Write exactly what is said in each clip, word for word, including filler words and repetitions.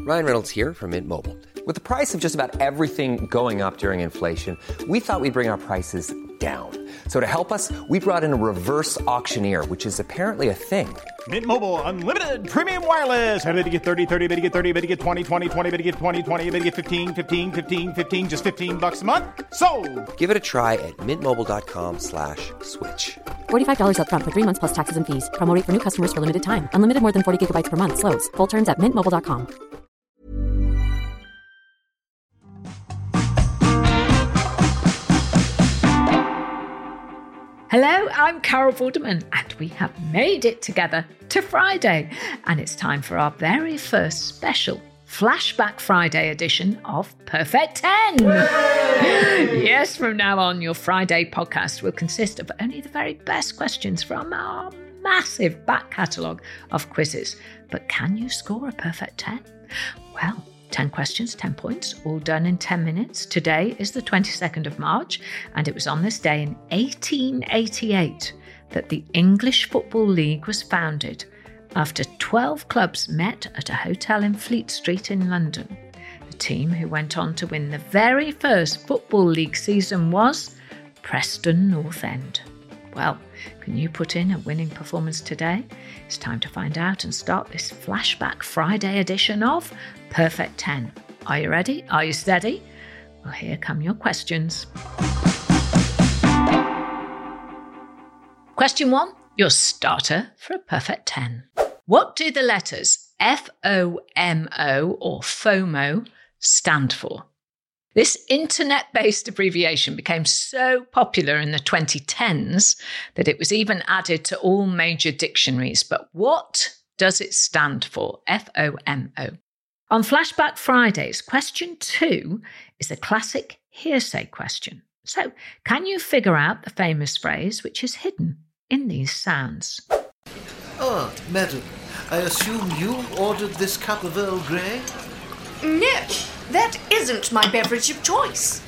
Ryan Reynolds here from Mint Mobile. With the price of just about everything going up during inflation, we thought we'd bring our prices down. So to help us, we brought in a reverse auctioneer, which is apparently a thing. Mint Mobile Unlimited Premium Wireless. How to get thirty, thirty, how to get thirty, how to get twenty, twenty, twenty, how to get twenty, twenty, how to get fifteen, fifteen, fifteen, fifteen, just fifteen bucks a month? Sold! Give it a try at mintmobile.com slash switch. forty-five dollars up front for three months plus taxes and fees. Promo rate for new customers for limited time. Unlimited more than forty gigabytes per month. Slows full terms at mint mobile dot com. Hello, I'm Carol Vorderman, and we have made it together to Friday. And it's time for our very first special Flashback Friday edition of Perfect ten. Yes, from now on, your Friday podcast will consist of only the very best questions from our massive back catalogue of quizzes. But can you score a perfect ten? Well, ten questions, ten points, all done in ten minutes. Today is the twenty-second of March, and it was on this day in eighteen eighty-eight that the English Football League was founded after twelve clubs met at a hotel in Fleet Street in London. The team who went on to win the very first Football League season was Preston North End. Well, can you put in a winning performance today? It's time to find out and start this Flashback Friday edition of Perfect ten. Are you ready? Are you steady? Well, here come your questions. Question one, your starter for a perfect ten. What do the letters F O M O or FOMO stand for? This internet-based abbreviation became so popular in the twenty tens that it was even added to all major dictionaries. But what does it stand for? F O M O. On Flashback Fridays, question two is a classic hearsay question. So, can you figure out the famous phrase which is hidden in these sounds? Ah, madam, I assume you ordered this cup of Earl Grey? No, that isn't my beverage of choice.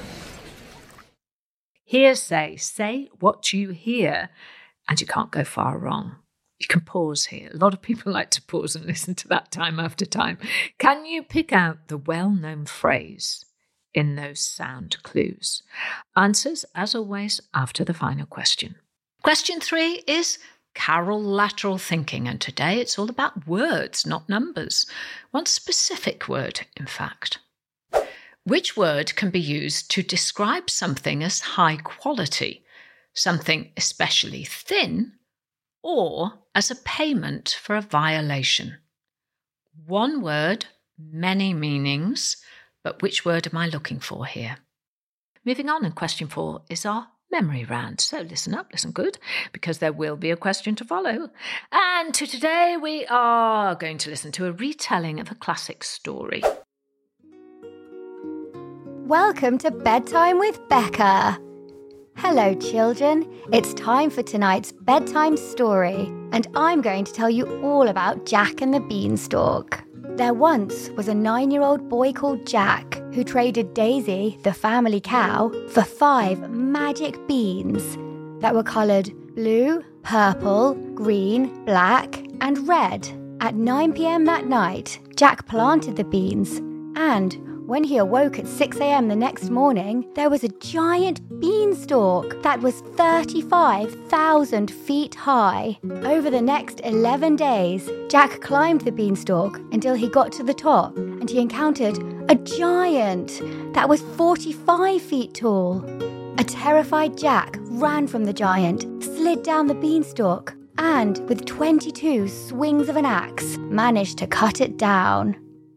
Hearsay. Say what you hear, and you can't go far wrong. You can pause here. A lot of people like to pause and listen to that time after time. Can you pick out the well-known phrase in those sound clues? Answers, as always, after the final question. Question three is Carol lateral thinking, and today it's all about words, not numbers. One specific word, in fact. Which word can be used to describe something as high quality, something especially thin, or as a payment for a violation? One word, many meanings, but which word am I looking for here? Moving on, and question four is our memory round. So listen up, listen good, because there will be a question to follow. And to today, we are going to listen to a retelling of a classic story. Welcome to Bedtime with Becca. Hello, children. It's time for tonight's bedtime story, and I'm going to tell you all about Jack and the Beanstalk. There once was a nine-year-old boy called Jack who traded Daisy, the family cow, for five magic beans that were coloured blue, purple, green, black and red. At nine p.m. that night, Jack planted the beans, and when he awoke at six a.m. the next morning, there was a giant beanstalk that was thirty-five thousand feet high. Over the next eleven days, Jack climbed the beanstalk until he got to the top, and he encountered a giant that was forty-five feet tall. A terrified Jack ran from the giant, slid down the beanstalk, and with twenty-two swings of an axe, managed to cut it down.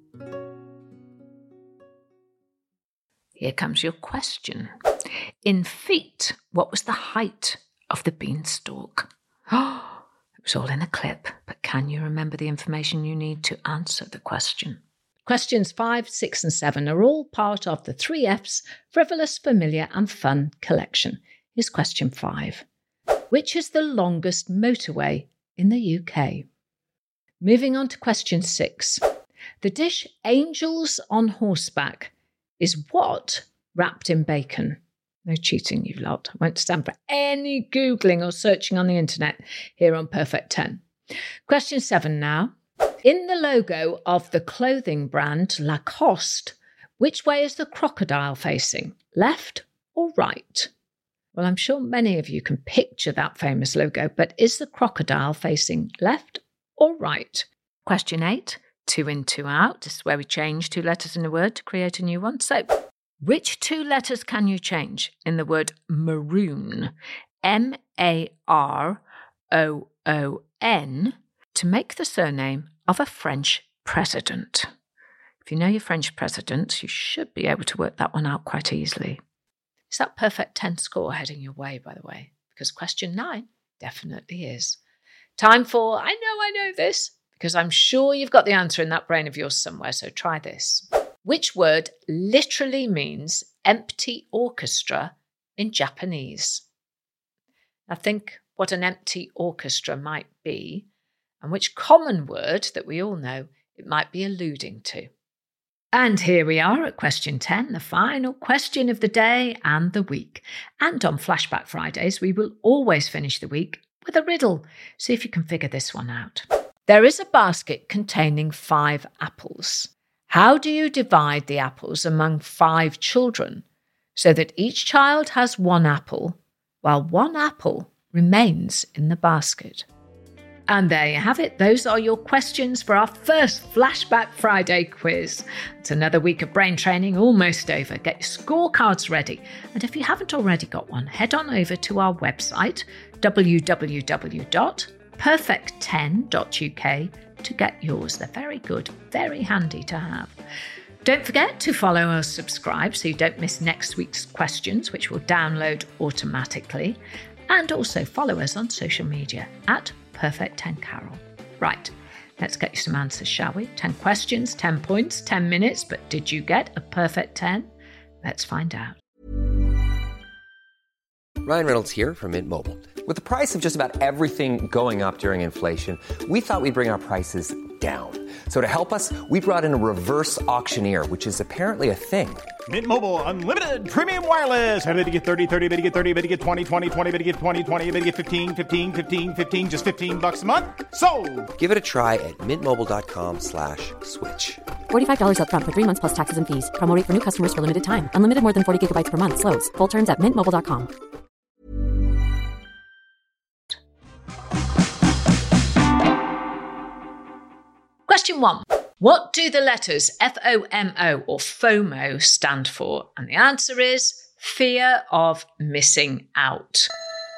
Here comes your question. In feet, what was the height of the beanstalk? Oh, it was all in a clip, but can you remember the information you need to answer the question? Questions five, six and seven are all part of the three F's Frivolous, Familiar and Fun collection. Here's question five. Which is the longest motorway in the U K? Moving on to question six. The dish Angels on Horseback is what wrapped in bacon? No cheating, you lot. I won't stand for any Googling or searching on the internet here on Perfect ten. Question seven now. In the logo of the clothing brand Lacoste, which way is the crocodile facing, left or right? Well, I'm sure many of you can picture that famous logo, but is the crocodile facing left or right? Question eight, two in, two out. This is where we change two letters in a word to create a new one. So, which two letters can you change in the word maroon, M A R O O N, to make the surname of a French president? If you know your French president, you should be able to work that one out quite easily. Is that perfect ten score heading your way, by the way? Because question nine definitely is. Time for, I know I know this, because I'm sure you've got the answer in that brain of yours somewhere, so try this. Which word literally means empty orchestra in Japanese? Now think what an empty orchestra might be, and which common word that we all know it might be alluding to. And here we are at question ten, the final question of the day and the week. And on Flashback Fridays, we will always finish the week with a riddle. See if you can figure this one out. There is a basket containing five apples. How do you divide the apples among five children so that each child has one apple while one apple remains in the basket? And there you have it. Those are your questions for our first Flashback Friday quiz. It's another week of brain training almost over. Get your scorecards ready. And if you haven't already got one, head on over to our website, w w w dot perfect ten dot u k, to get yours. They're very good, very handy to have. Don't forget to follow or subscribe so you don't miss next week's questions, which will download automatically. And also follow us on social media at Perfect ten Carol. Right, let's get you some answers, shall we? ten questions, ten points, ten minutes, but did you get a perfect ten? Let's find out. Ryan Reynolds here from Mint Mobile. With the price of just about everything going up during inflation, we thought we'd bring our prices down. So to help us, we brought in a reverse auctioneer, which is apparently a thing. Mint Mobile Unlimited Premium Wireless. How to get thirty, thirty, how to get thirty, how to get twenty, twenty, twenty, how to get twenty, twenty, how to get fifteen, fifteen, fifteen, fifteen, just fifteen bucks a month? Sold! Give it a try at mintmobile.com slash switch. forty-five dollars up front for three months plus taxes and fees. Promo rate for new customers for limited time. Unlimited more than forty gigabytes per month. Slows full terms at mint mobile dot com. Question one. What do the letters F O M O or FOMO stand for? And the answer is fear of missing out.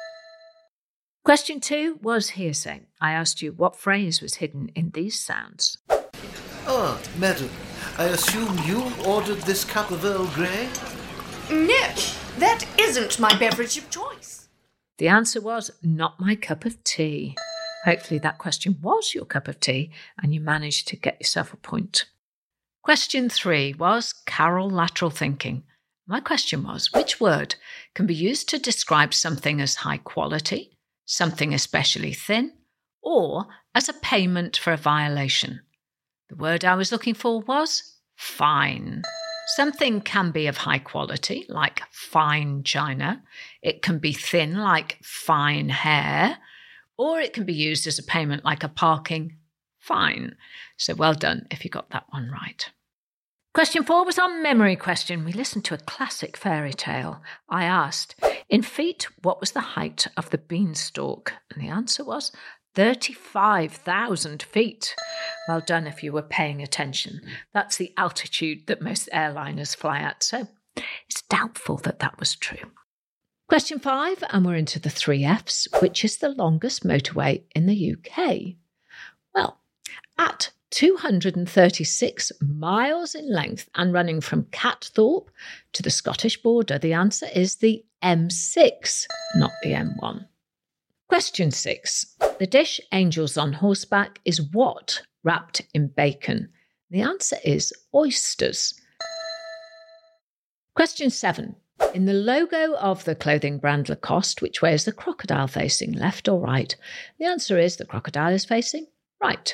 Question two was hearsay. I asked you what phrase was hidden in these sounds. Ah, madam, I assume you ordered this cup of Earl Grey? No, that isn't my beverage of choice. The answer was not my cup of tea. Hopefully that question was your cup of tea and you managed to get yourself a point. Question three was Carol lateral thinking. My question was, which word can be used to describe something as high quality, something especially thin, or as a payment for a violation? The word I was looking for was fine. Something can be of high quality, like fine china. It can be thin, like fine hair. Or it can be used as a payment like a parking fine. So well done if you got that one right. Question four was our memory question. We listened to a classic fairy tale. I asked, in feet, what was the height of the beanstalk? And the answer was thirty-five thousand feet. Well done if you were paying attention. That's the altitude that most airliners fly at. So it's doubtful that that was true. Question five, and we're into the three Fs. Which is the longest motorway in the U K? Well, at two hundred thirty-six miles in length and running from Catthorpe to the Scottish border, the answer is the M six, not the M one. Question six. The dish Angels on Horseback is what wrapped in bacon? The answer is oysters. Question seven. In the logo of the clothing brand Lacoste, which way is the crocodile facing, left or right? The answer is the crocodile is facing right.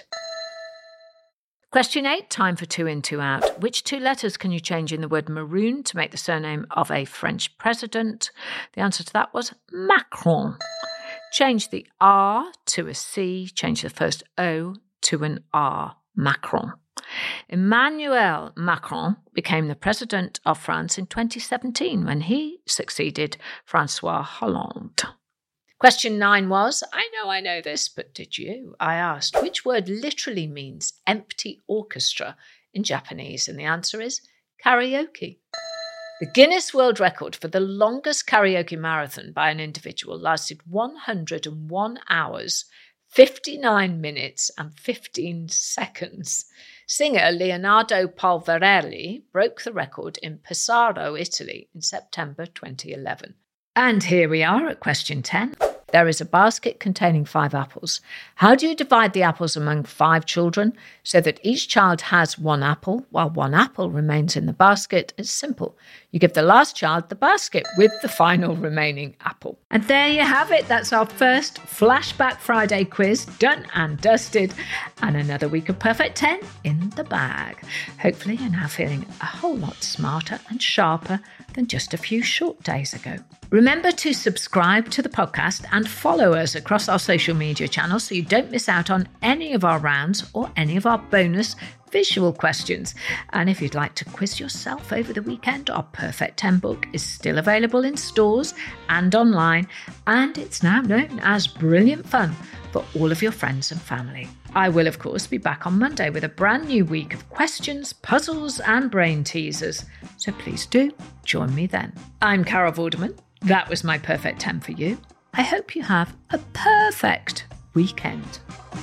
Question eight, time for two in, two out. Which two letters can you change in the word maroon to make the surname of a French president? The answer to that was Macron. Change the R to a C, change the first O to an R. Macron. Emmanuel Macron became the president of France in twenty seventeen when he succeeded Francois Hollande. Question nine was, I know I know this, but did you? I asked, which word literally means empty orchestra in Japanese? And the answer is karaoke. The Guinness World Record for the longest karaoke marathon by an individual lasted one hundred one hours, fifty-nine minutes and fifteen seconds. Singer Leonardo Polverelli broke the record in Pesaro, Italy in September twenty eleven. And here we are at question ten. There is a basket containing five apples. How do you divide the apples among five children so that each child has one apple while one apple remains in the basket? It's simple. You give the last child the basket with the final remaining apple. And there you have it. That's our first Flashback Friday quiz done and dusted. And another week of Perfect ten in the bag. Hopefully you're now feeling a whole lot smarter and sharper than just a few short days ago. Remember to subscribe to the podcast and follow us across our social media channels so you don't miss out on any of our rounds or any of our bonus visual questions. And if you'd like to quiz yourself over the weekend, our Perfect ten book is still available in stores and online, and it's now known as Brilliant Fun for all of your friends and family. I will, of course, be back on Monday with a brand new week of questions, puzzles, and brain teasers. So please do join me then. I'm Carol Vorderman. That was my Perfect ten for you. I hope you have a perfect weekend.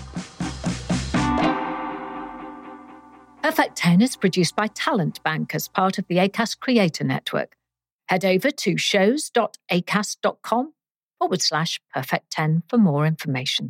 Perfect ten is produced by Talent Bank as part of the Acast Creator Network. Head over to shows.acast.com forward slash perfect 10 for more information.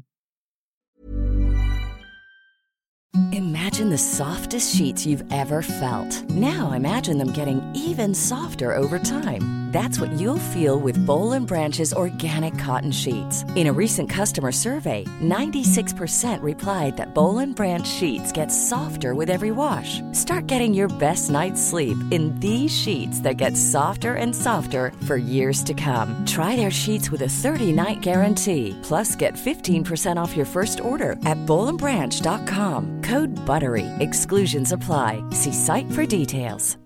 Imagine the softest sheets you've ever felt. Now imagine them getting even softer over time. That's what you'll feel with Boll and Branch's organic cotton sheets. In a recent customer survey, ninety-six percent replied that Boll and Branch sheets get softer with every wash. Start getting your best night's sleep in these sheets that get softer and softer for years to come. Try their sheets with a thirty-night guarantee. Plus, get fifteen percent off your first order at boll and branch dot com. Code BUTTERY. Exclusions apply. See site for details.